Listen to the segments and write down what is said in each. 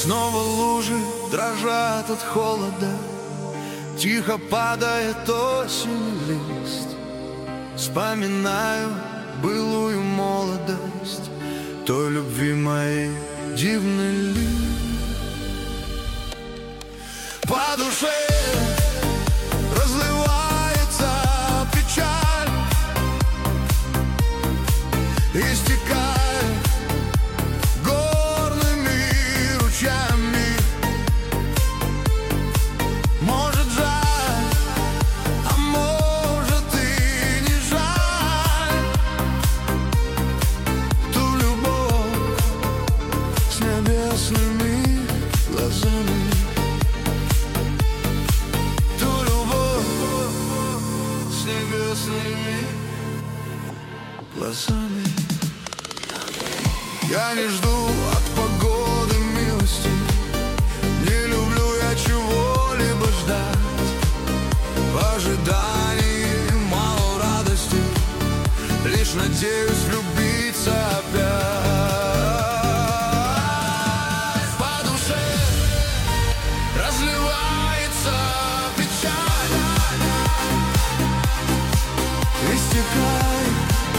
Снова лужи дрожат от холода, тихо падает осенний лист. Вспоминаю былую молодость, той любви моей дивный лист. По душе разливается печаль, истекает горными ручьями. Может жаль, а может и не жаль ту любовь с небесными глазами. Ту любовь с небесными глазами. Я не жду от погоды милости, не люблю я чего-либо ждать. В ожидании мало радости, лишь надеюсь влюбиться опять. По душе разливается печаль, истекает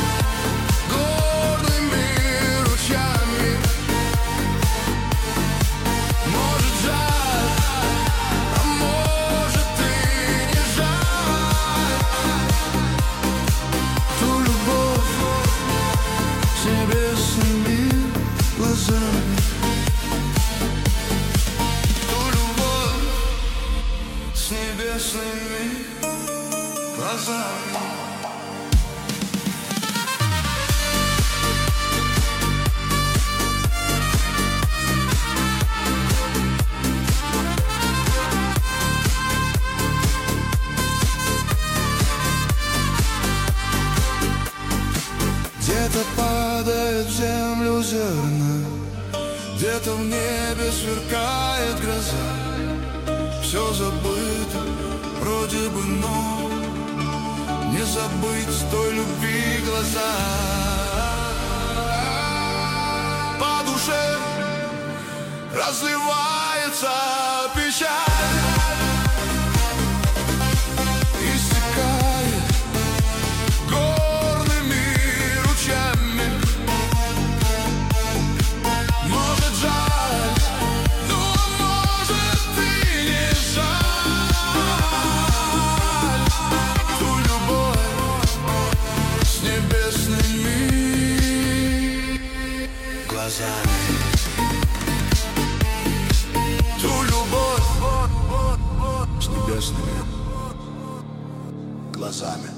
горными ручьями. Может жаль, а может и не жаль ту любовь с небесными глазами. Ту любовь с небесными глазами. Где-то падает в землю зерна, где-то в небе сверкает гроза. Все забыто вроде бы, но не забыть той любви глаза. По душе разливается печаль, истекает горными ручьями. Может жаль, но может и не жаль ту любовь с небесными глазами. Ту любовь с небесными глазами.